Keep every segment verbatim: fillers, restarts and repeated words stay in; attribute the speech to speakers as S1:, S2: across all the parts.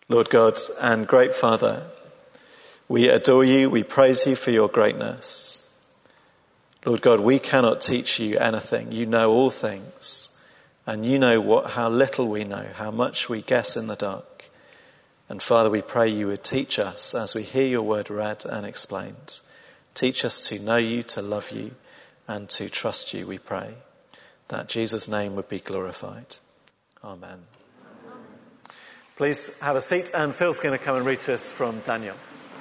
S1: Lord God and great Father, we adore you, we praise you for your greatness. Lord God, we cannot teach you anything. You know all things, and you know what, how little we know, how much we guess in the dark. And Father, we pray you would teach us as we hear your word read and explained. Teach us to know you, to love you, and to trust you, we pray, that Jesus' name would be glorified. Amen. Please have a seat, and Phil's going to come and read to us from Daniel.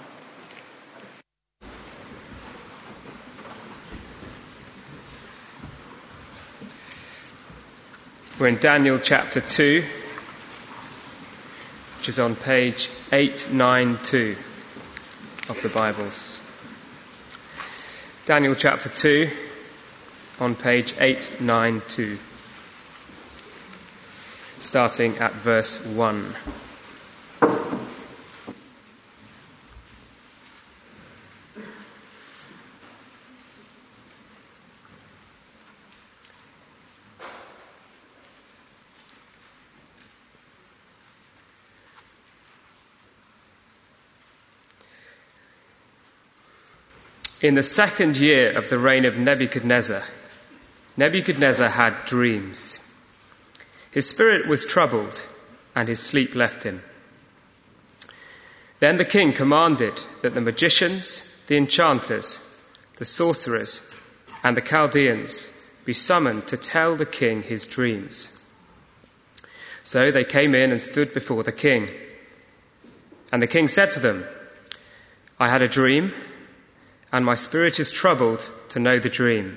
S2: We're in Daniel chapter two, which is on page eight ninety-two of the Bibles. Daniel chapter two, on page eight ninety-two, starting at verse one. In the second year of the reign of Nebuchadnezzar, Nebuchadnezzar had dreams. His spirit was troubled, and his sleep left him. Then the king commanded that the magicians, the enchanters, the sorcerers, and the Chaldeans be summoned to tell the king his dreams. So they came in and stood before the king. And the king said to them, "I had a dream, and my spirit is troubled to know the dream."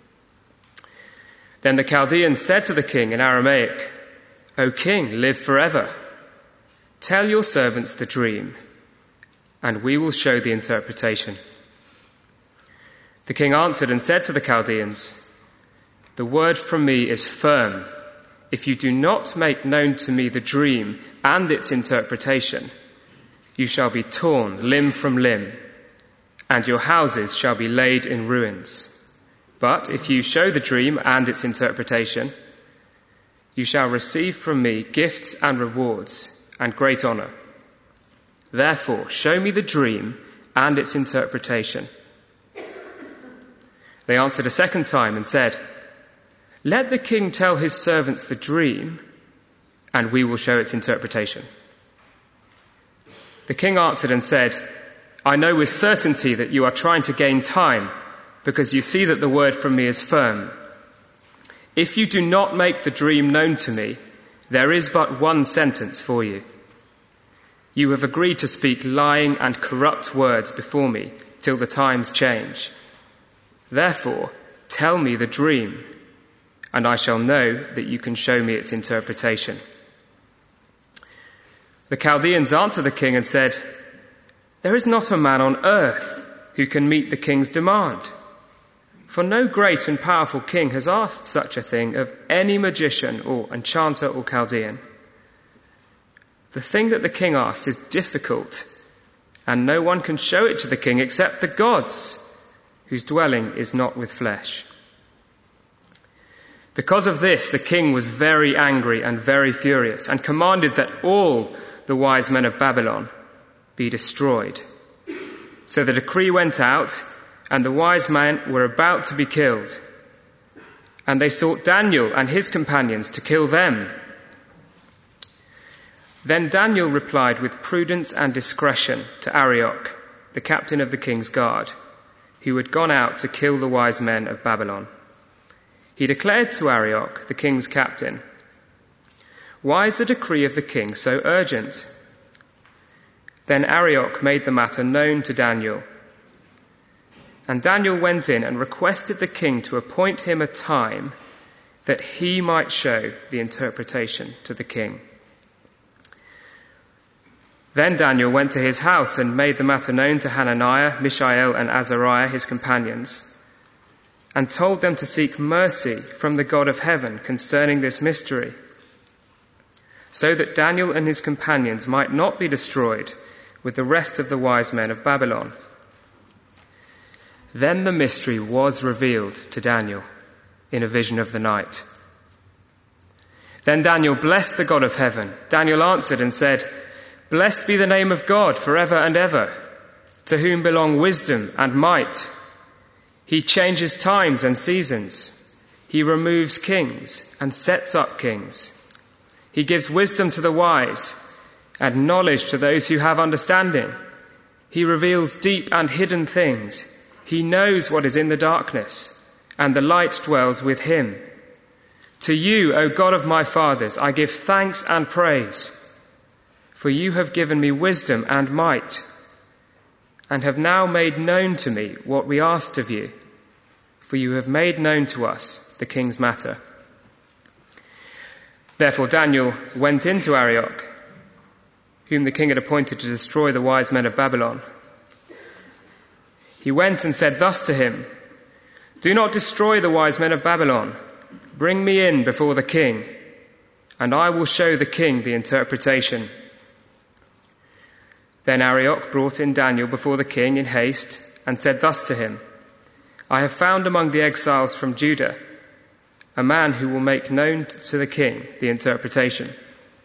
S2: Then the Chaldeans said to the king in Aramaic, "O king, live forever. Tell your servants the dream, and we will show the interpretation." The king answered and said to the Chaldeans, "The word from me is firm. If you do not make known to me the dream and its interpretation, you shall be torn limb from limb, and your houses shall be laid in ruins. But if you show the dream and its interpretation, you shall receive from me gifts and rewards and great honor. Therefore, show me the dream and its interpretation." They answered a second time and said, "Let the king tell his servants the dream, and we will show its interpretation." The king answered and said, "I know with certainty that you are trying to gain time, because you see that the word from me is firm. If you do not make the dream known to me, there is but one sentence for you. You have agreed to speak lying and corrupt words before me till the times change. Therefore, tell me the dream, and I shall know that you can show me its interpretation." The Chaldeans answered the king and said, "There is not a man on earth who can meet the king's demand. For no great and powerful king has asked such a thing of any magician or enchanter or Chaldean. The thing that the king asks is difficult, and no one can show it to the king except the gods, whose dwelling is not with flesh." Because of this, the king was very angry and very furious, and commanded that all the wise men of Babylon be destroyed. So the decree went out, and the wise men were about to be killed. And they sought Daniel and his companions to kill them. Then Daniel replied with prudence and discretion to Arioch, the captain of the king's guard, who had gone out to kill the wise men of Babylon. He declared to Arioch, the king's captain, "Why is the decree of the king so urgent?" Then Arioch made the matter known to Daniel. And Daniel went in and requested the king to appoint him a time that he might show the interpretation to the king. Then Daniel went to his house and made the matter known to Hananiah, Mishael, and Azariah, his companions, and told them to seek mercy from the God of heaven concerning this mystery, so that Daniel and his companions might not be destroyed with the rest of the wise men of Babylon. Then the mystery was revealed to Daniel in a vision of the night. Then Daniel blessed the God of heaven. Daniel answered and said, Blessed be the name of God forever and ever, to whom belong wisdom and might. He changes times and seasons. He removes kings and sets up kings. He gives wisdom to the wise and knowledge to those who have understanding. He reveals deep and hidden things. He knows what is in the darkness, and the light dwells with him. To you, O God of my fathers, I give thanks and praise, for you have given me wisdom and might, and have now made known to me what we asked of you, for you have made known to us the king's matter. Therefore Daniel went into Arioch, whom the king had appointed to destroy the wise men of Babylon. He went and said thus to him, "Do not destroy the wise men of Babylon. Bring me in before the king, and I will show the king the interpretation." Then Arioch brought in Daniel before the king in haste and said thus to him, "I have found among the exiles from Judah a man who will make known to the king the interpretation."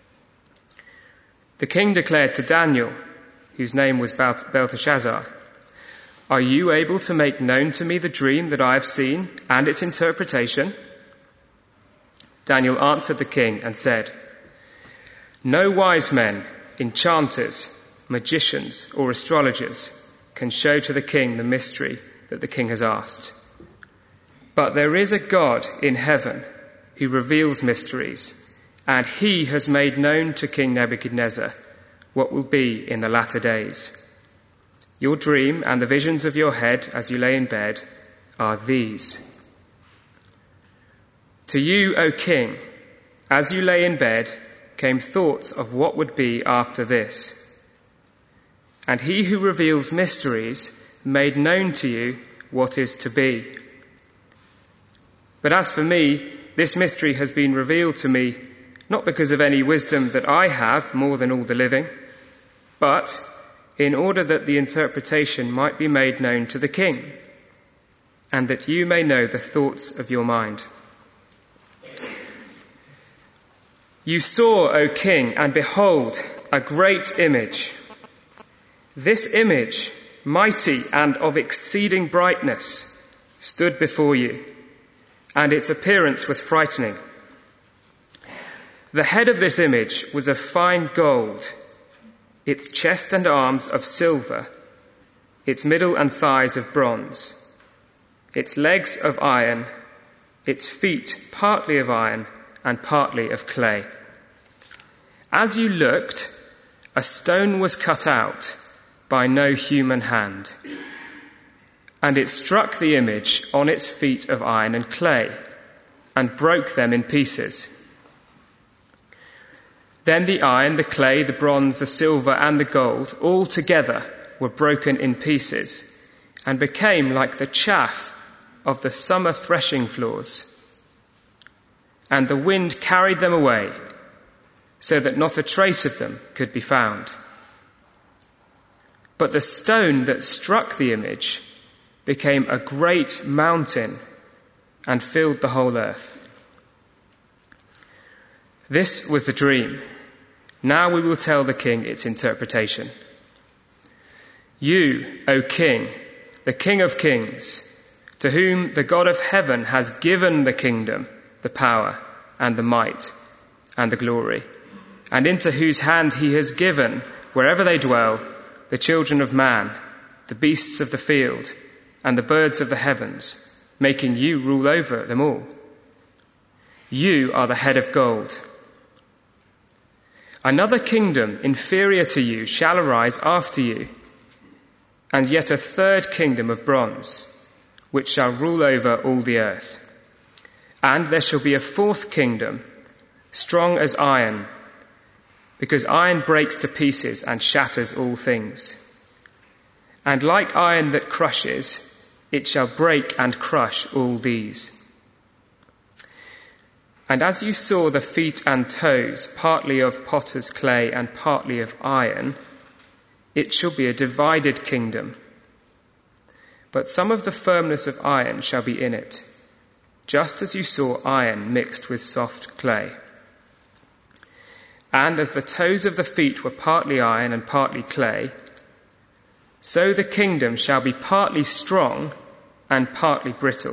S2: The king declared to Daniel, whose name was Belteshazzar, "Are you able to make known to me the dream that I have seen and its interpretation?" Daniel answered the king and said, "No wise men, enchanters, magicians, or astrologers can show to the king the mystery that the king has asked. But there is a God in heaven who reveals mysteries, and he has made known to King Nebuchadnezzar what will be in the latter days. Your dream and the visions of your head as you lay in bed are these. To you, O king, as you lay in bed, came thoughts of what would be after this. And he who reveals mysteries made known to you what is to be. But as for me, this mystery has been revealed to me not because of any wisdom that I have more than all the living, but in order that the interpretation might be made known to the king, and that you may know the thoughts of your mind. You saw, O king, and behold, a great image. This image, mighty and of exceeding brightness, stood before you, and its appearance was frightening. The head of this image was of fine gold, its chest and arms of silver, its middle and thighs of bronze, its legs of iron, its feet partly of iron and partly of clay. As you looked, a stone was cut out by no human hand, and it struck the image on its feet of iron and clay, and broke them in pieces. Then the iron, the clay, the bronze, the silver, and the gold, all together were broken in pieces, and became like the chaff of the summer threshing floors. And the wind carried them away, so that not a trace of them could be found. But the stone that struck the image became a great mountain and filled the whole earth. This was the dream. Now we will tell the king its interpretation. You, O king, the King of kings, to whom the God of heaven has given the kingdom, the power, and the might, and the glory, and into whose hand he has given, wherever they dwell, the children of man, the beasts of the field, and the birds of the heavens, making you rule over them all. You are the head of gold. Another kingdom inferior to you shall arise after you, and yet a third kingdom of bronze, which shall rule over all the earth. And there shall be a fourth kingdom, strong as iron, because iron breaks to pieces and shatters all things. And like iron that crushes, it shall break and crush all these. And as you saw the feet and toes, partly of potter's clay and partly of iron, it shall be a divided kingdom. But some of the firmness of iron shall be in it, just as you saw iron mixed with soft clay. And as the toes of the feet were partly iron and partly clay, so the kingdom shall be partly strong and partly brittle.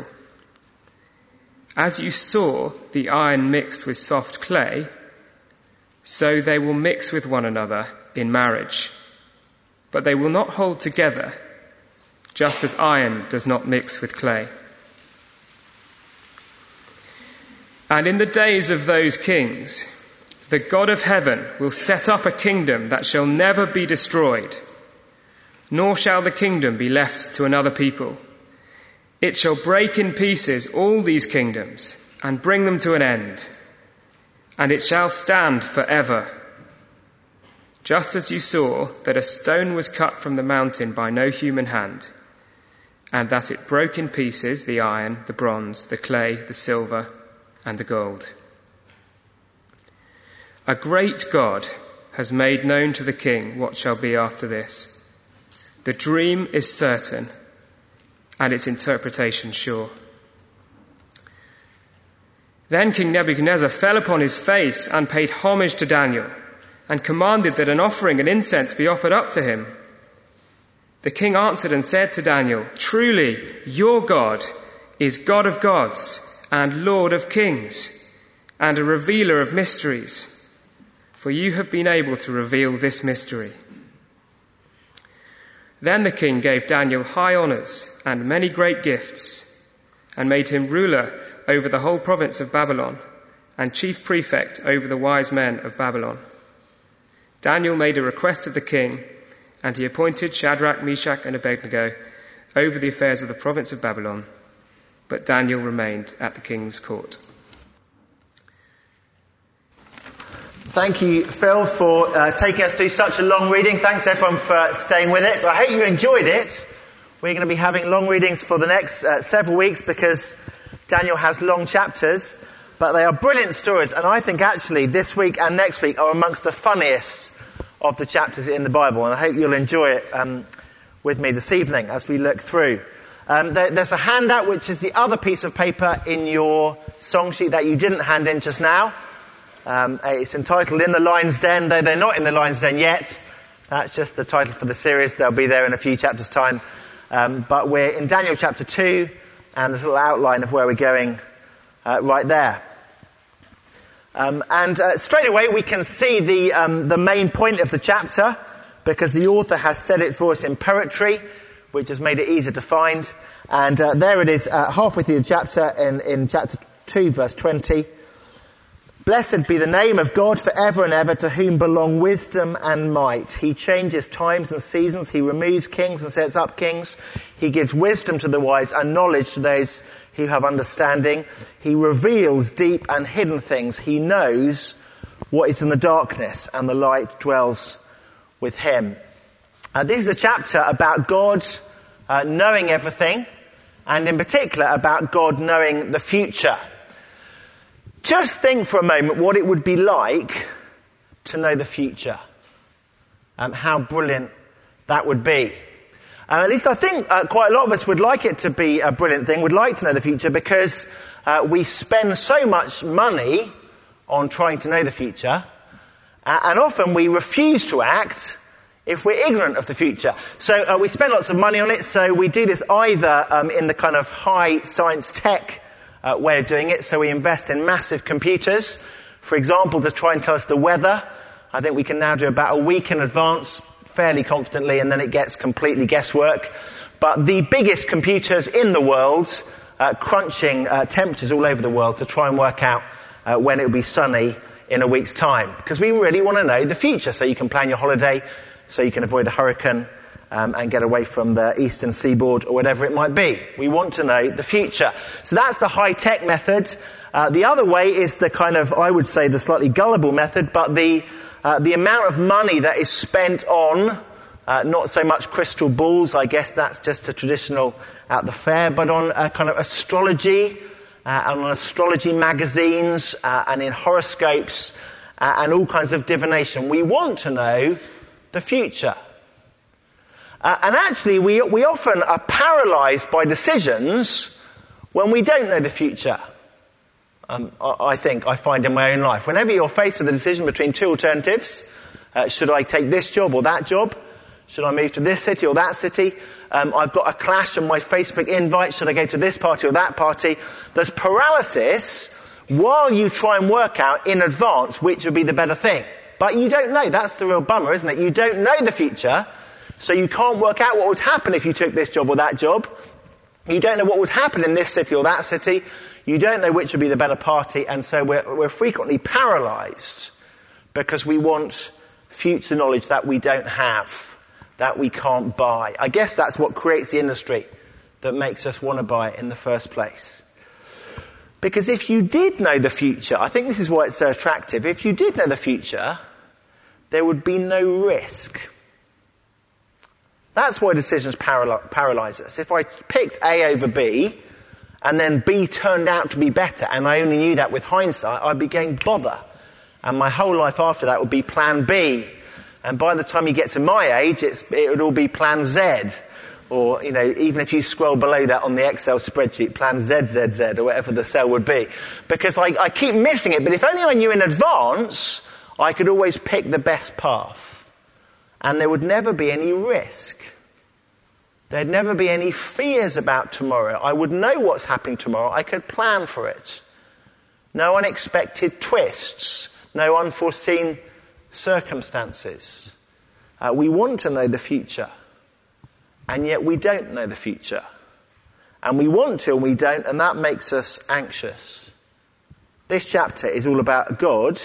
S2: As you saw the iron mixed with soft clay, so they will mix with one another in marriage. But they will not hold together, just as iron does not mix with clay. And in the days of those kings, the God of heaven will set up a kingdom that shall never be destroyed, nor shall the kingdom be left to another people. It shall break in pieces all these kingdoms and bring them to an end, and it shall stand forever. Just as you saw that a stone was cut from the mountain by no human hand, and that it broke in pieces the iron, the bronze, the clay, the silver, and the gold. A great God has made known to the king what shall be after this. The dream is certain, and its interpretation sure. Then King Nebuchadnezzar fell upon his face and paid homage to Daniel, and commanded that an offering and incense be offered up to him. The king answered and said to Daniel, "Truly, your God is God of gods and Lord of kings, and a revealer of mysteries, for you have been able to reveal this mystery." Then the king gave Daniel high honours and many great gifts, and made him ruler over the whole province of Babylon, and chief prefect over the wise men of Babylon. Daniel made a request of the king, and he appointed Shadrach, Meshach, and Abednego over the affairs of the province of Babylon. But Daniel remained at the king's court.
S3: Thank you, Phil, for uh, taking us through such a long reading. Thanks, everyone, for staying with it. I hope you enjoyed it. We're going to be having long readings for the next uh, several weeks because Daniel has long chapters, but they are brilliant stories. And I think, actually, this week and next week are amongst the funniest of the chapters in the Bible. And I hope you'll enjoy it um, with me this evening as we look through. Um, there, there's a handout, which is the other piece of paper in your song sheet that you didn't hand in just now. Um, it's entitled In the Lion's Den, though they're not in the Lion's Den yet. That's just the title for the series. They'll be there in a few chapters' time. Um, but we're in Daniel chapter two, and there's a little outline of where we're going uh, right there. Um, and uh, straight away we can see the um, the main point of the chapter, because the author has said it for us in poetry, which has made it easier to find. And uh, there it is, uh, halfway through the chapter, in, in chapter two, verse twenty. "Blessed be the name of God forever and ever, to whom belong wisdom and might. He changes times and seasons. He removes kings and sets up kings. He gives wisdom to the wise and knowledge to those who have understanding. He reveals deep and hidden things. He knows what is in the darkness, and the light dwells with him." Uh, this is a chapter about God uh, knowing everything, and in particular about God knowing the future. Just think for a moment what it would be like to know the future. Um, how brilliant that would be. Uh, at least I think uh, quite a lot of us would like it to be a brilliant thing, would like to know the future, because uh, we spend so much money on trying to know the future, uh, and often we refuse to act if we're ignorant of the future. So uh, we spend lots of money on it, so we do this either um, in the kind of high science tech Uh, way of doing it. So we invest in massive computers, for example, to try and tell us the weather. I think we can now do about a week in advance fairly confidently, and then it gets completely guesswork. But the biggest computers in the world, uh, crunching uh, temperatures all over the world to try and work out uh, when it will be sunny in a week's time. Because we really want to know the future, so you can plan your holiday, so you can avoid a hurricane, Um, and get away from the eastern seaboard or whatever it might be. We want to know the future. So that's the high-tech method. Uh, the other way is the kind of, I would say, the slightly gullible method, but the uh, the amount of money that is spent on, uh, not so much crystal balls, I guess that's just a traditional at the fair, but on uh, kind of astrology, uh, and on astrology magazines, uh, and in horoscopes, uh, and all kinds of divination. We want to know the future. Uh, and actually, we we often are paralyzed by decisions when we don't know the future. Um, I think I find in my own life. Whenever you're faced with a decision between two alternatives, uh, should I take this job or that job? Should I move to this city or that city? Um, I've got a clash on my Facebook invite. Should I go to this party or that party? There's paralysis while you try and work out in advance which would be the better thing. But you don't know. That's the real bummer, isn't it? You don't know the future, so you can't work out what would happen if you took this job or that job. You don't know what would happen in this city or that city. You don't know which would be the better party, and so we're, we're frequently paralysed because we want future knowledge that we don't have, that we can't buy. I guess that's what creates the industry that makes us want to buy it in the first place. Because if you did know the future, I think this is why it's so attractive, if you did know the future, there would be no risk. That's why decisions paral- paralyse us. If I picked A over B, and then B turned out to be better, and I only knew that with hindsight, I'd be going bother. And my whole life after that would be plan B. And by the time you get to my age, it's, it would all be plan Z. Or, you know, even if you scroll below that on the Excel spreadsheet, plan Z Z Z, or whatever the cell would be. Because I, I keep missing it, but if only I knew in advance, I could always pick the best path. And there would never be any risk. There'd never be any fears about tomorrow. I would know what's happening tomorrow. I could plan for it. No unexpected twists. No unforeseen circumstances. Uh, we want to know the future. And yet we don't know the future. And we want to and we don't, and that makes us anxious. This chapter is all about God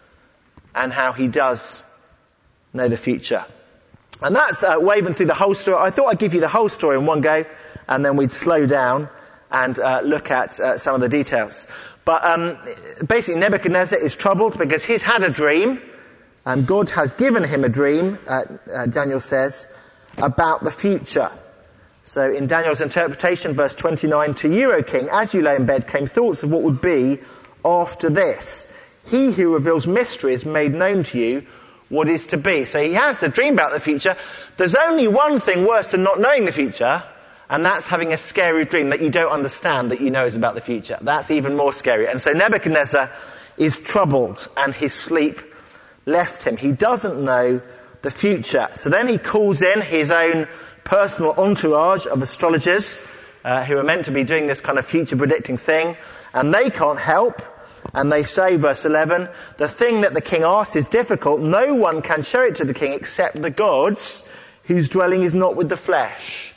S3: and how he does know the future. And that's uh, waving through the whole story. I thought I'd give you the whole story in one go, and then we'd slow down and uh, look at uh, some of the details. But um, basically Nebuchadnezzar is troubled because he's had a dream, and God has given him a dream, uh, uh, Daniel says, about the future. So in Daniel's interpretation, verse twenty-nine, to you, O king, as you lay in bed, came thoughts of what would be after this. He who reveals mysteries made known to you what is to be. So he has a dream about the future. There's only one thing worse than not knowing the future, and that's having a scary dream that you don't understand that you know is about the future. That's even more scary. And so Nebuchadnezzar is troubled, and his sleep left him. He doesn't know the future. So then he calls in his own personal entourage of astrologers uh, who are meant to be doing this kind of future predicting thing, and they can't help. And they say, verse eleven, the thing that the king asks is difficult. No one can show it to the king except the gods, whose dwelling is not with the flesh.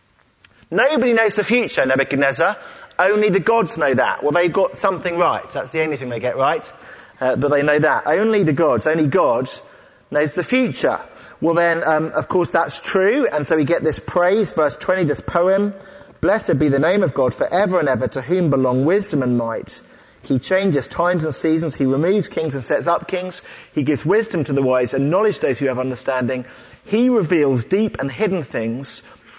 S3: Nobody knows the future, Nebuchadnezzar. Only the gods know that. Well, they've got something right. That's the only thing they get right. Uh, but they know that. Only the gods, only God knows the future. Well then, um, of course that's true. And so we get this praise, verse twenty, this poem. Blessed be the name of God forever and ever, to whom belong wisdom and might. He changes times and seasons. He removes kings and sets up kings. He gives wisdom to the wise and knowledge to those who have understanding. He reveals deep and hidden things.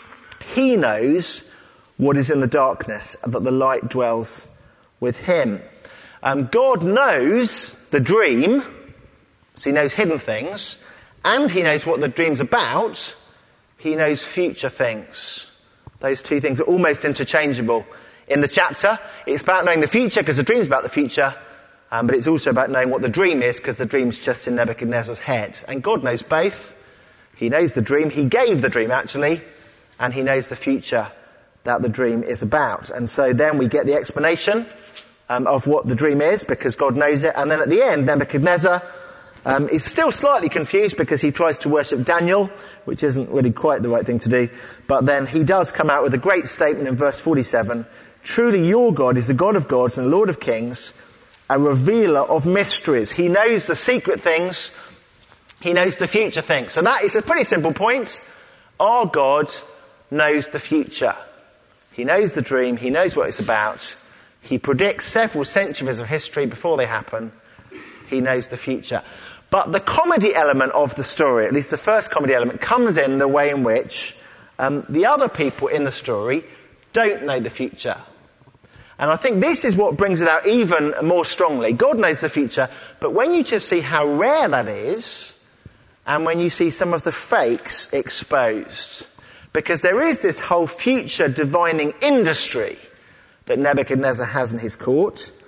S3: He knows what is in the darkness, and that the light dwells with him. Um, God knows the dream, so he knows hidden things, and he knows what the dream's about. He knows future things. Those two things are almost interchangeable. In the chapter, it's about knowing the future because the dream's about the future, um, but it's also about knowing what the dream is because the dream's just in Nebuchadnezzar's head. And God knows both. He knows the dream. He gave the dream, actually, and he knows the future that the dream is about. And so then we get the explanation um, of what the dream is because God knows it. And then at the end, Nebuchadnezzar um, is still slightly confused because he tries to worship Daniel, which isn't really quite the right thing to do. But then he does come out with a great statement in verse forty-seven. Truly your God is the God of gods and Lord of kings, a revealer of mysteries. He knows the secret things. He knows the future things. So that is a pretty simple point. Our God knows the future. He knows the dream. He knows what it's about. He predicts several centuries of history before they happen. He knows the future. But the comedy element of the story, at least the first comedy element, comes in the way in which um, the other people in the story don't know the future. And I think this is what brings it out even more strongly. God knows the future, but when you just see how rare that is, and when you see some of the fakes exposed, because there is this whole future divining industry that Nebuchadnezzar has in his court,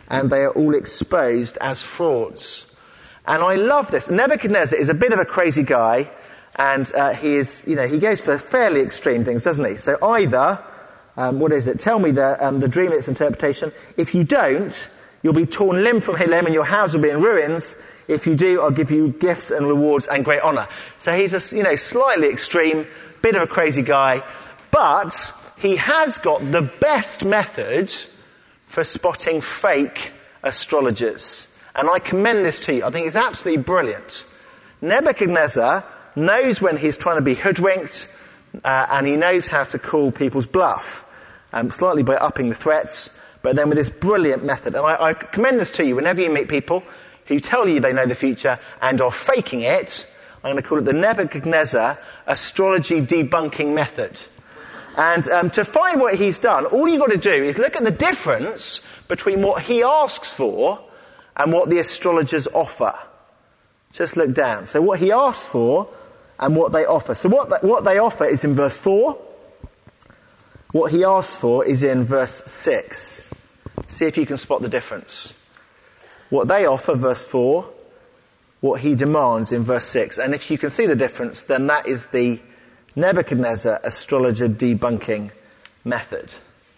S3: and they are all exposed as frauds. And I love this. Nebuchadnezzar is a bit of a crazy guy, and uh, he is, you know, he goes for fairly extreme things, doesn't he? So either, um, what is it? Tell me the, um, the dream, its interpretation. If you don't, you'll be torn limb from limb and your house will be in ruins. If you do, I'll give you gifts and rewards and great honour. So he's a, you know, slightly extreme, bit of a crazy guy, but he has got the best method for spotting fake astrologers. And I commend this to you. I think it's absolutely brilliant. Nebuchadnezzar knows when he's trying to be hoodwinked, uh, and he knows how to call people's bluff, um, slightly by upping the threats, but then with this brilliant method. And I, I commend this to you. Whenever you meet people who tell you they know the future and are faking it, I'm going to call it the Nebuchadnezzar astrology debunking method. And um, to find what he's done, all you've got to do is look at the difference between what he asks for and what the astrologers offer. Just look down. So what he asks for and what they offer. So what the, what they offer is in verse four. What he asks for is in verse six. See if you can spot the difference. What they offer, verse four, what he demands in verse six. And if you can see the difference, then that is the Nebuchadnezzar astrologer debunking method.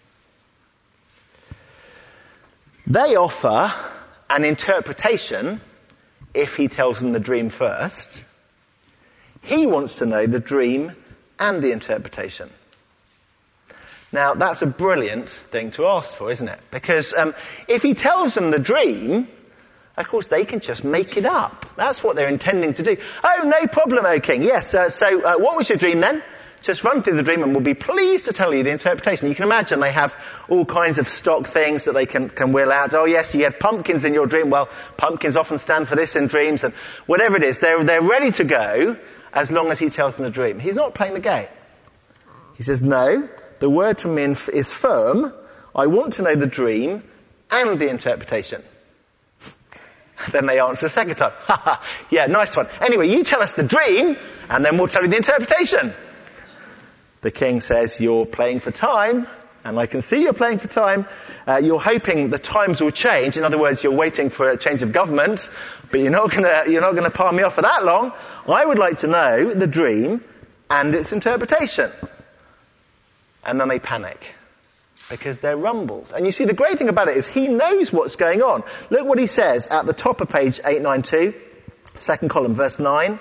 S3: They offer an interpretation if he tells them the dream first. He wants to know the dream and the interpretation. Now, that's a brilliant thing to ask for, isn't it? Because um, if he tells them the dream, of course, they can just make it up. That's what they're intending to do. Oh, no problem, O king. Yes, uh, so uh, what was your dream then? Just run through the dream and we'll be pleased to tell you the interpretation. You can imagine they have all kinds of stock things that they can, can will out. Oh yes, you had pumpkins in your dream. Well, pumpkins often stand for this in dreams, and whatever it is, they're, they're ready to go as long as he tells them the dream. He's not playing the game. He says, no, the word from me is firm. I want to know the dream and the interpretation. Then they answer a second time. Ha ha, yeah, nice one. Anyway, you tell us the dream and then we'll tell you the interpretation. The king says, you're playing for time, and I can see you're playing for time. Uh, you're hoping the times will change. In other words, you're waiting for a change of government, but you're not gonna, you're not gonna palm me off for that long. I would like to know the dream and its interpretation. And then they panic, because they're rumbled. And you see, the great thing about it is he knows what's going on. Look what he says at the top of page eight ninety-two, second column, verse nine.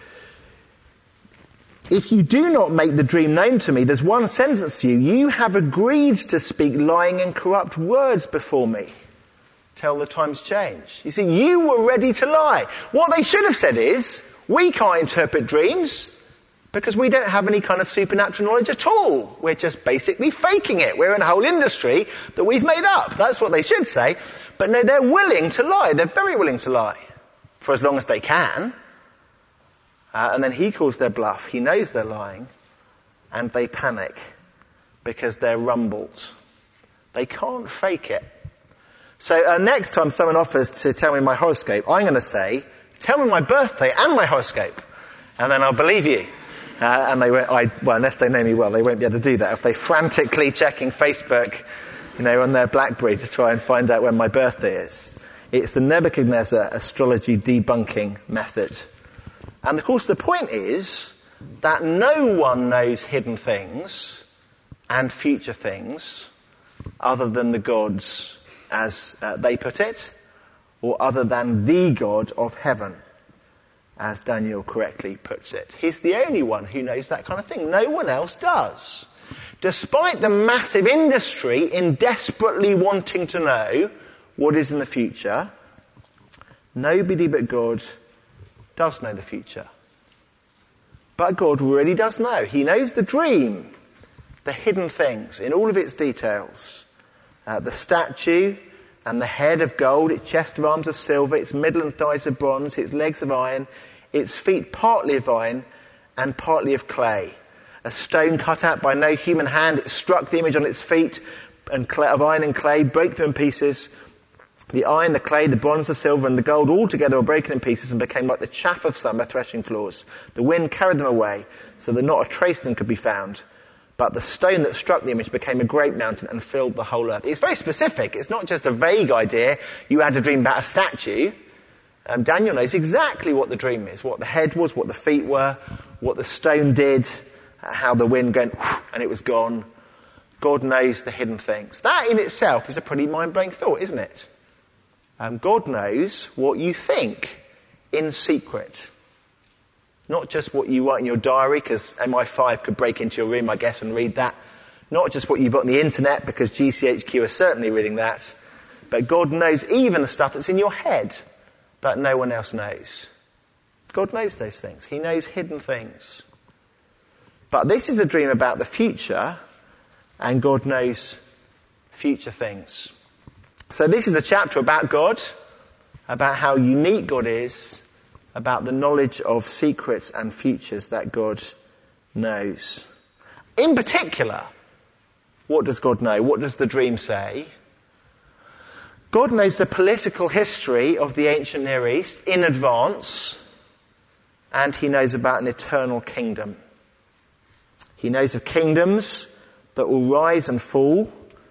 S3: If you do not make the dream known to me, there's one sentence for you. You have agreed to speak lying and corrupt words before me till the times change. You see, you were ready to lie. What they should have said is, we can't interpret dreams because we don't have any kind of supernatural knowledge at all. We're just basically faking it. We're in a whole industry that we've made up. That's what they should say. But no, they're willing to lie. They're very willing to lie for as long as they can. Uh, and then he calls their bluff. He knows they're lying. And they panic because they're rumbled. They can't fake it. So uh, next time someone offers to tell me my horoscope, I'm going to say, tell me my birthday and my horoscope. And then I'll believe you. Uh, and they won't, I, well, unless they know me well, they won't be able to do that. If they're frantically checking Facebook, you know, on their BlackBerry to try and find out when my birthday is. It's the Nebuchadnezzar astrology debunking method. And of course the point is that no one knows hidden things and future things other than the gods, as uh, they put it, or other than the God of heaven, as Daniel correctly puts it. He's the only one who knows that kind of thing. No one else does. Despite the massive industry in desperately wanting to know what is in the future, nobody but God does know the future. But God really does know. He knows the dream, the hidden things in all of its details. Uh, the statue and the head of gold, its chest of arms of silver, its middle and thighs of bronze, its legs of iron, its feet partly of iron and partly of clay. A stone cut out by no human hand, it struck the image on its feet and clay, of iron and clay, broke them in pieces. The iron, the clay, the bronze, the silver, and the gold all together were broken in pieces and became like the chaff of summer threshing floors. The wind carried them away, so that not a trace of them could be found. but the stone that struck the image became a great mountain and filled the whole earth. It's very specific. It's not just a vague idea. You had a dream about a statue. Um, Daniel knows exactly what the dream is, what the head was, what the feet were, what the stone did, how the wind went and it was gone. God knows the hidden things. That in itself is a pretty mind-blowing thought, isn't it? Um, God knows what you think in secret. Not just what you write in your diary, because M I five could break into your room, I guess, and read that. Not just what you've got on the internet, because G C H Q are certainly reading that. But God knows even the stuff that's in your head that no one else knows. God knows those things. He knows hidden things. But this is a dream about the future, and God knows future things. So this is a chapter about God, about how unique God is, about the knowledge of secrets and futures that God knows. In particular, what does God know? What does the dream say? God knows the political history of the ancient Near East in advance, and he knows about an eternal kingdom. He knows of kingdoms that will rise and fall.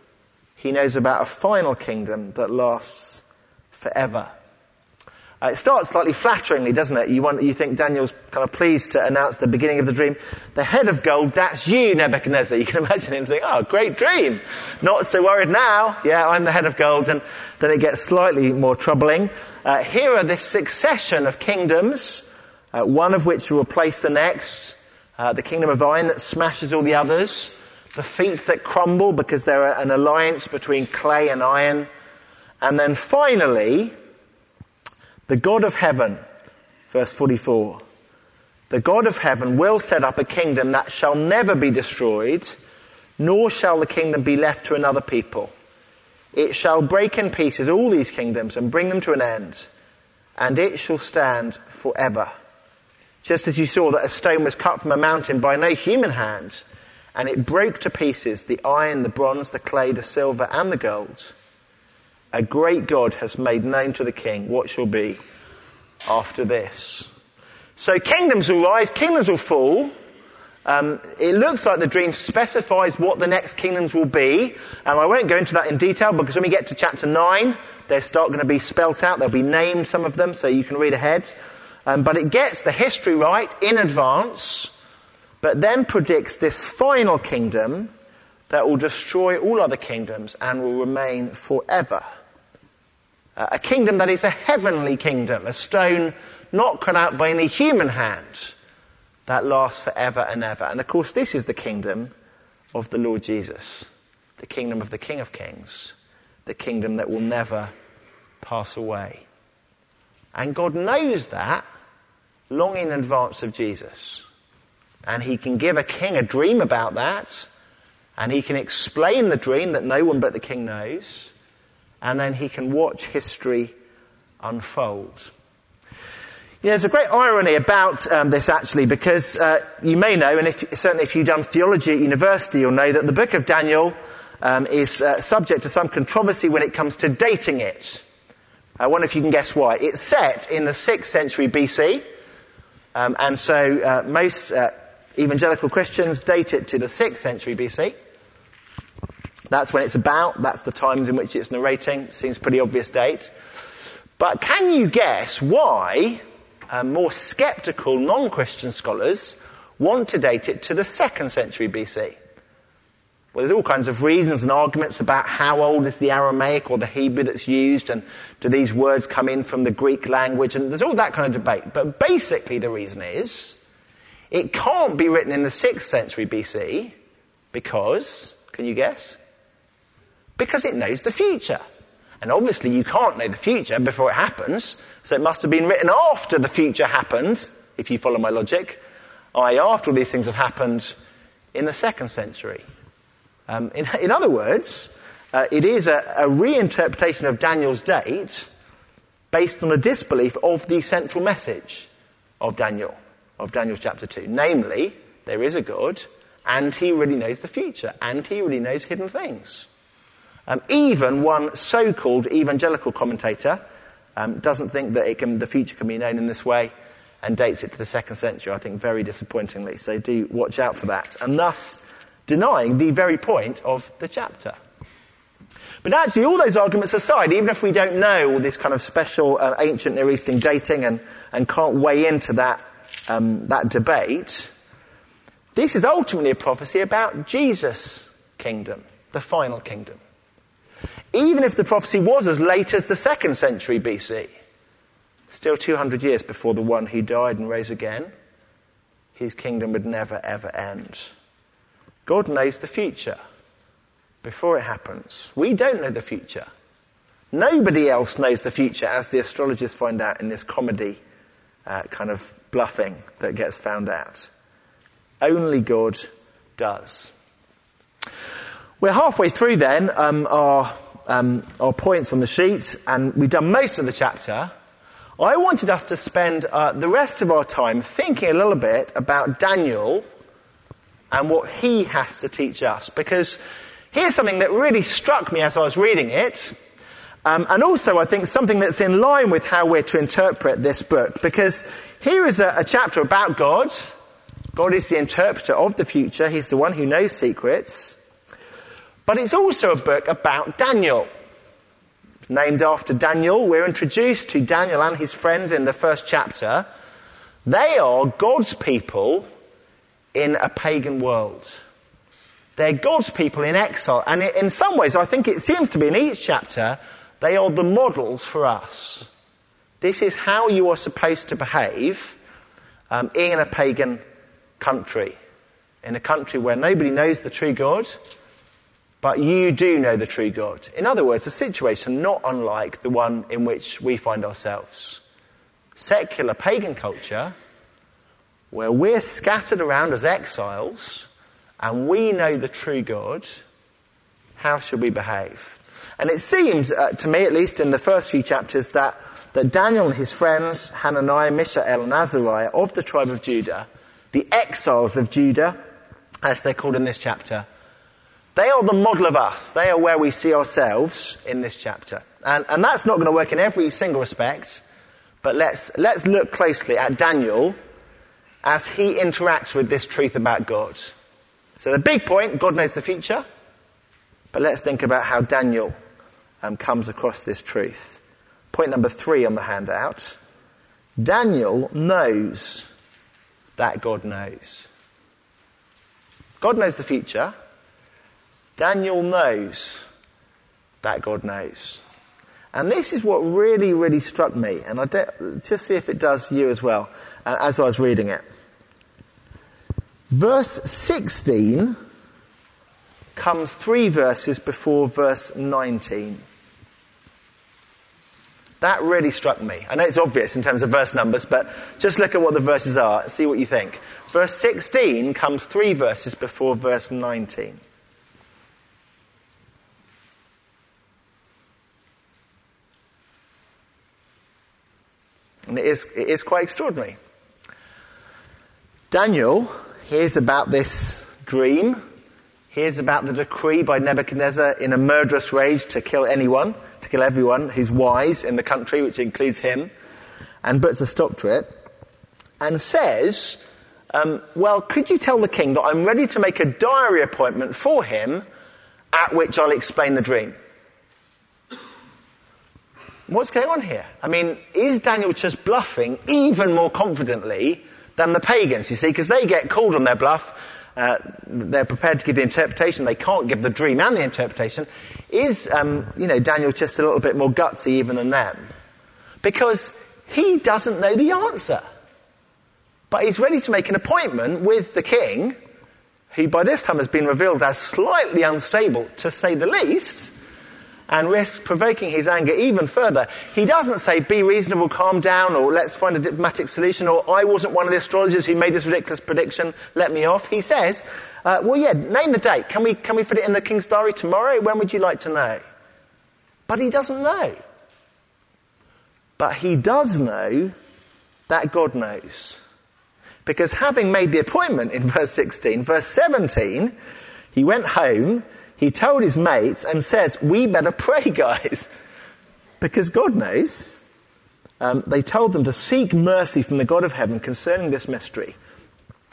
S3: He knows about a final kingdom that lasts forever. Uh, it starts slightly flatteringly, doesn't it? You want, you think Daniel's kind of pleased to announce the beginning of the dream. The head of gold, that's you, Nebuchadnezzar. You can imagine him saying, oh, great dream. Not so worried now. Yeah, I'm the head of gold. And then it gets slightly more troubling. Uh, here are this succession of kingdoms, uh, one of which will replace the next. Uh, the kingdom of iron that smashes all the others. The feet that crumble because they're an alliance between clay and iron. And then finally, the God of heaven, verse forty-four, the God of heaven will set up a kingdom that shall never be destroyed, nor shall the kingdom be left to another people. It shall break in pieces all these kingdoms and bring them to an end, and it shall stand forever. Just as you saw that a stone was cut from a mountain by no human hand, and it broke to pieces the iron, the bronze, the clay, the silver, and the gold. A great God has made known to the king what shall be after this. So kingdoms will rise, kingdoms will fall. Um, it looks like the dream specifies what the next kingdoms will be. And I won't go into that in detail because when we get to chapter nine, they start going to be spelt out. They'll be named, some of them, so you can read ahead. Um, but it gets the history right in advance, but then predicts this final kingdom that will destroy all other kingdoms and will remain forever. Uh, a kingdom that is a heavenly kingdom, a stone not cut out by any human hand, that lasts forever and ever. And of course, this is the kingdom of the Lord Jesus, the kingdom of the King of Kings, the kingdom that will never pass away. And God knows that long in advance of Jesus. And he can give a king a dream about that, and he can explain the dream that no one but the king knows. And then he can watch history unfold. You know, there's a great irony about um, this actually, because uh, you may know, and if, certainly if you've done theology at university, you'll know that the book of Daniel um, is uh, subject to some controversy when it comes to dating it. I wonder if you can guess why. It's set in the sixth century B C, um, and so uh, most uh, evangelical Christians date it to the sixth century B C. That's when it's about. That's the times in which it's narrating. Seems pretty obvious date. But can you guess why uh, more sceptical non-Christian scholars want to date it to the second century B C? Well, there's all kinds of reasons and arguments about how old is the Aramaic or the Hebrew that's used, and do these words come in from the Greek language, and there's all that kind of debate. But basically the reason is, it can't be written in the sixth century B C because, can you guess? Because it knows the future. And obviously you can't know the future before it happens, so it must have been written after the future happened, if you follow my logic, that is after all these things have happened in the second century. Um, in, in other words, uh, it is a, a reinterpretation of Daniel's date based on a disbelief of the central message of Daniel, of Daniel chapter two. Namely, there is a God, and he really knows the future, and he really knows hidden things. Um, even one so-called evangelical commentator um, doesn't think that it can, the future can be known in this way, and dates it to the second century, I think very disappointingly. So do watch out for that. And thus, denying the very point of the chapter. But actually, all those arguments aside, even if we don't know all this kind of special uh, ancient Near Eastern dating and, and can't weigh into that, um, that debate, this is ultimately a prophecy about Jesus' kingdom, the final kingdom. Even if the prophecy was as late as the second century B C, still two hundred years before the one who died and rose again, his kingdom would never, ever end. God knows the future before it happens. We don't know the future. Nobody else knows the future, as the astrologers find out in this comedy uh, kind of bluffing that gets found out. Only God does. We're halfway through then um, our, um, our points on the sheet, and we've done most of the chapter. I wanted us to spend uh, the rest of our time thinking a little bit about Daniel and what he has to teach us. Because here's something that really struck me as I was reading it, um, and also I think something that's in line with how we're to interpret this book. Because here is a, a chapter about God. God is the interpreter of the future. He's the one who knows secrets. But it's also a book about Daniel. It's named after Daniel. We're introduced to Daniel and his friends in the first chapter. They are God's people in a pagan world. They're God's people in exile. And in some ways, I think it seems to be in each chapter, they are the models for us. This is how you are supposed to behave um, in a pagan country. In a country where nobody knows the true God, but you do know the true God. In other words, a situation not unlike the one in which we find ourselves. Secular pagan culture, where we're scattered around as exiles, and we know the true God. How should we behave? And it seems, uh, to me at least in the first few chapters, that, that Daniel and his friends, Hananiah, Mishael and Azariah of the tribe of Judah, the exiles of Judah, as they're called in this chapter, they are the model of us. They are where we see ourselves in this chapter. And, and that's not going to work in every single respect, but let's, let's look closely at Daniel as he interacts with this truth about God. So the big point, God knows the future, but let's think about how Daniel um, comes across this truth. Point number three on the handout. Daniel knows that God knows. God knows the future. Daniel knows that God knows. And this is what really, really struck me, and I don't, just see if it does you as well, uh, as I was reading it. Verse sixteen comes three verses before verse nineteen. That really struck me. I know it's obvious in terms of verse numbers, but just look at what the verses are and see what you think. Verse sixteen comes three verses before verse nineteen. And it is, it is quite extraordinary. Daniel hears about this dream, hears about the decree by Nebuchadnezzar in a murderous rage to kill anyone, to kill everyone who's wise in the country, which includes him, and puts a stop to it, and says, um, well, could you tell the king that I'm ready to make a diary appointment for him at which I'll explain the dream? What's going on here? I mean, is Daniel just bluffing even more confidently than the pagans, you see? Because they get called on their bluff. Uh, they're prepared to give the interpretation. They can't give the dream and the interpretation. Is, um, you know, Daniel just a little bit more gutsy even than them? Because he doesn't know the answer. But he's ready to make an appointment with the king, who by this time has been revealed as slightly unstable, to say the least, and risks provoking his anger even further. He doesn't say, be reasonable, calm down, or let's find a diplomatic solution, or I wasn't one of the astrologers who made this ridiculous prediction, let me off. He says, uh, well, yeah, name the date. Can we, can we fit it in the king's diary tomorrow? When would you like to know? But he doesn't know. But he does know that God knows. Because having made the appointment in verse sixteen, verse seventeen, he went home, he told his mates and says, we better pray, guys, because God knows. Um, they told them to seek mercy from the God of heaven concerning this mystery.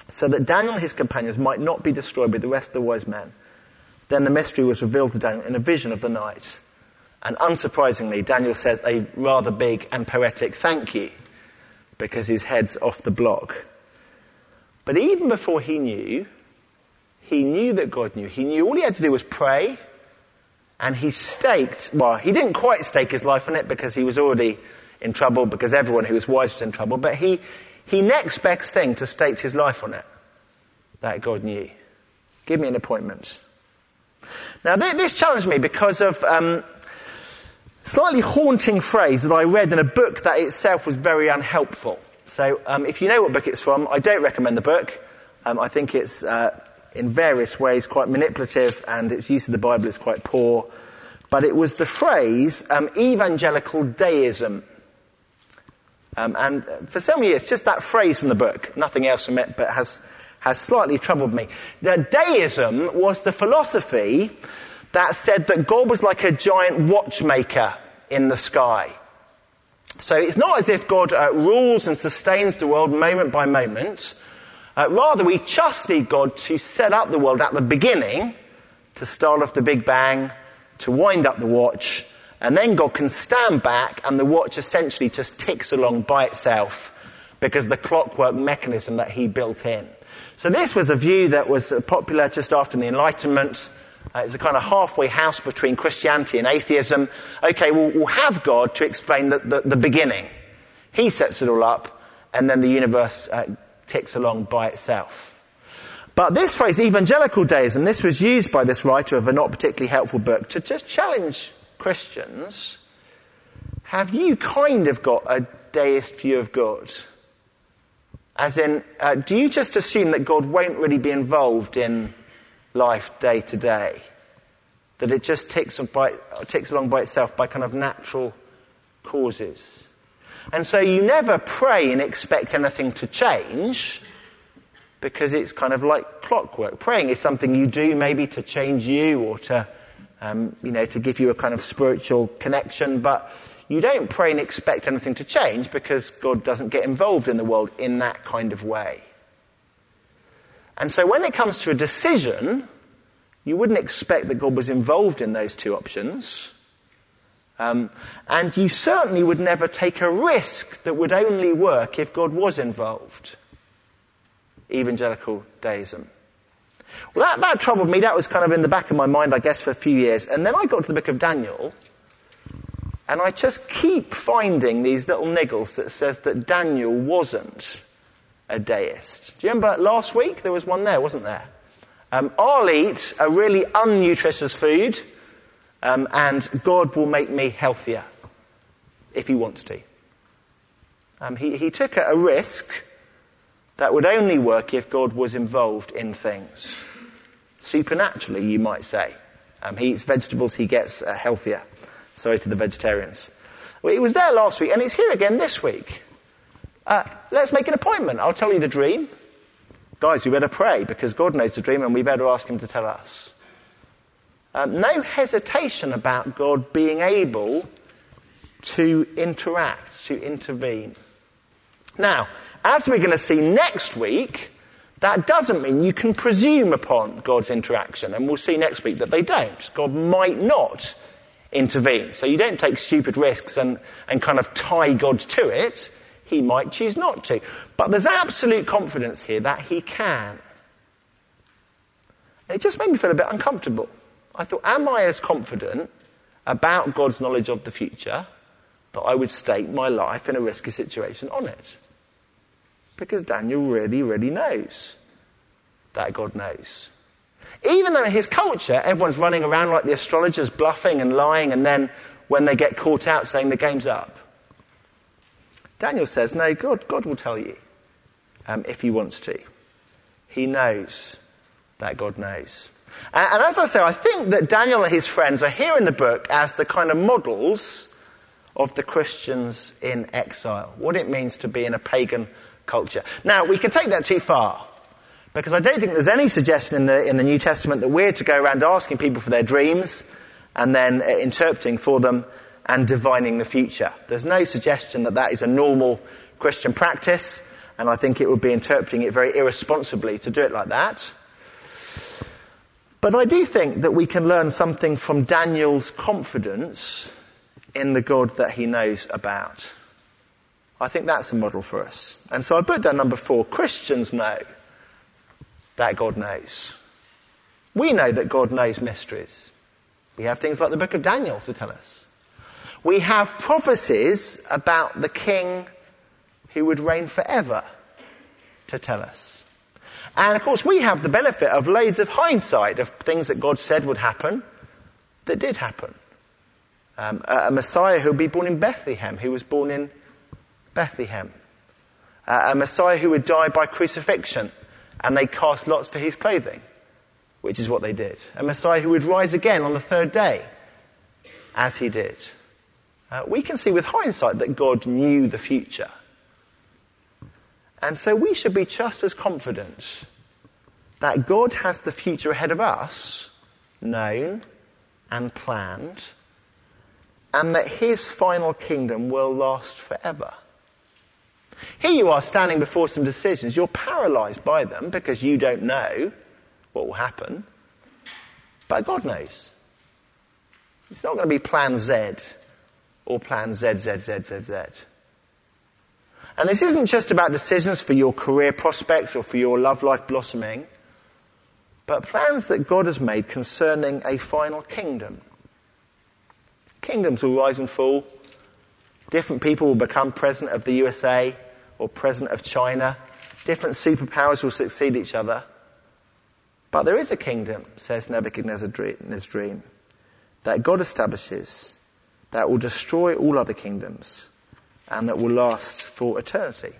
S3: so that Daniel and his companions might not be destroyed with the rest of the wise men. Then the mystery was revealed to Daniel in a vision of the night. And unsurprisingly, Daniel says a rather big and poetic thank you, because his head's off the block. But even before he knew, he knew that God knew. He knew all he had to do was pray, and he staked, well, he didn't quite stake his life on it because he was already in trouble, because everyone who was wise was in trouble, but he, he next best thing to stake his life on it, that God knew. Give me an appointment. Now, th- this challenged me because of um, slightly haunting phrase that I read in a book that itself was very unhelpful. So um, if you know what book it's from, I don't recommend the book. Um, I think it's uh, in various ways quite manipulative, and its use of the Bible is quite poor. But it was the phrase um, evangelical deism. Um, and for so many years, just that phrase in the book, nothing else from it, but has has slightly troubled me. The deism was the philosophy that said that God was like a giant watchmaker in the sky. So it's not as if God uh, rules and sustains the world moment by moment. Uh, rather, we just need God to set up the world at the beginning, to start off the Big Bang, to wind up the watch, and then God can stand back and the watch essentially just ticks along by itself because of the clockwork mechanism that he built in. So this was a view that was popular just after the Enlightenment. Uh, it's a kind of halfway house between Christianity and atheism. Okay, we'll, we'll have God to explain the, the, the beginning. He sets it all up, and then the universe uh, ticks along by itself. But this phrase, evangelical deism, this was used by this writer of a not particularly helpful book to just challenge Christians. Have you kind of got a deist view of God? As in, uh, do you just assume that God won't really be involved in life day to day? That it just ticks, by, ticks along by itself by kind of natural causes? And so you never pray and expect anything to change because it's kind of like clockwork. Praying is something you do maybe to change you or to, um, you know, to give you a kind of spiritual connection, but you don't pray and expect anything to change because God doesn't get involved in the world in that kind of way. And so when it comes to a decision, you wouldn't expect that God was involved in those two options. Um, and you certainly would never take a risk that would only work if God was involved. Evangelical deism. Well, that, that troubled me. That was kind of in the back of my mind, I guess, for a few years. And then I got to the book of Daniel, and I just keep finding these little niggles that says that Daniel wasn't a deist. Do you remember last week there was one there, wasn't there? Um, I'll eat a really unnutritious food, um, and God will make me healthier if he wants to. Um, he, he took a, a risk that would only work if God was involved in things. Supernaturally, you might say. Um, he eats vegetables, he gets uh, healthier. Sorry to the vegetarians. Well, it was there last week, and it's here again this week. Uh, let's make an appointment. I'll tell you the dream. Guys, we better pray, because God knows the dream, and we better ask him to tell us. Um, no hesitation about God being able to interact, to intervene. Now, as we're going to see next week, that doesn't mean you can presume upon God's interaction, and we'll see next week that they don't. God might not intervene. So you don't take stupid risks and, and kind of tie God to it. He might choose not to. But there's absolute confidence here that he can. And it just made me feel a bit uncomfortable. I thought, am I as confident about God's knowledge of the future that I would stake my life in a risky situation on it? Because Daniel really, really knows that God knows. Even though in his culture, everyone's running around like the astrologers, bluffing and lying, and then when they get caught out saying the game's up. Daniel says, no, God, God will tell you um, if he wants to. He knows that God knows. And, and as I say, I think that Daniel and his friends are here in the book as the kind of models of the Christians in exile, what it means to be in a pagan culture. Now, we can take that too far, because I don't think there's any suggestion in the in the New Testament that we're to go around asking people for their dreams and then uh, interpreting for them and divining the future. There's no suggestion that that is a normal Christian practice. And I think it would be interpreting it very irresponsibly to do it like that. But I do think that we can learn something from Daniel's confidence in the God that he knows about. I think that's a model for us. And so I put down number four. Christians know that God knows. We know that God knows mysteries. We have things like the book of Daniel to tell us. We have prophecies about the king who would reign forever to tell us. And of course we have the benefit of loads of hindsight of things that God said would happen that did happen. Um, a, a Messiah who would be born in Bethlehem, who was born in Bethlehem. Uh, a Messiah who would die by crucifixion and they cast lots for his clothing, which is what they did. A Messiah who would rise again on the third day, as he did. Uh, we can see with hindsight that God knew the future. And so we should be just as confident that God has the future ahead of us known and planned, and that his final kingdom will last forever. Here you are standing before some decisions. You're paralysed by them because you don't know what will happen. But God knows. It's not going to be plan Z or plan Z, Z, Z, Z, Z. And this isn't just about decisions for your career prospects or for your love life blossoming, but plans that God has made concerning a final kingdom. Kingdoms will rise and fall. Different people will become president of the U S A or president of China. Different superpowers will succeed each other. But there is a kingdom, says Nebuchadnezzar in his dream, that God establishes, that will destroy all other kingdoms and that will last for eternity.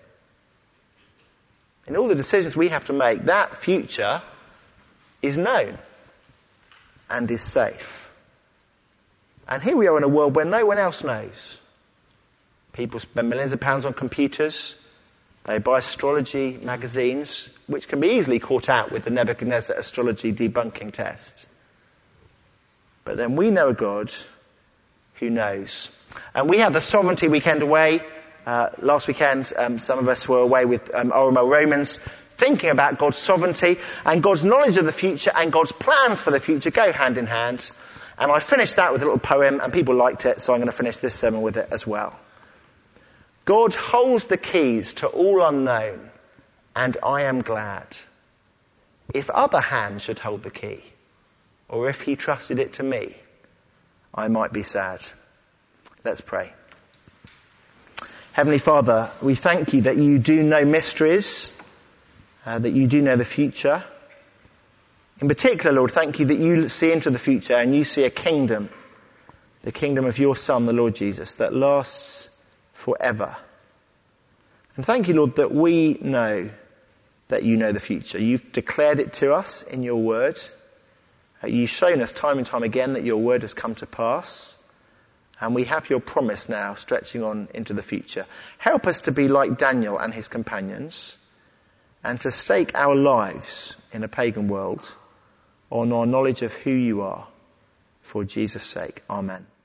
S3: In all the decisions we have to make, that future is known and is safe. And here we are in a world where no one else knows. People spend millions of pounds on computers. They buy astrology magazines, which can be easily caught out with the Nebuchadnezzar astrology debunking test. But then we know a God who knows. And we had the sovereignty weekend away. Uh, last weekend, um, some of us were away with um, O M L Romans, thinking about God's sovereignty and God's knowledge of the future and God's plans for the future go hand in hand. And I finished that with a little poem, and people liked it, so I'm going to finish this sermon with it as well. God holds the keys to all unknown, and I am glad. If other hands should hold the key, or if he trusted it to me, I might be sad. Let's pray. Heavenly Father, we thank you that you do know mysteries, uh, that you do know the future. In particular, Lord, thank you that you see into the future and you see a kingdom, the kingdom of your Son, the Lord Jesus, that lasts forever. And thank you, Lord, that we know that you know the future. You've declared it to us in your word. You've shown us time and time again that your word has come to pass. And we have your promise now stretching on into the future. Help us to be like Daniel and his companions and to stake our lives in a pagan world on our knowledge of who you are. For Jesus' sake, amen.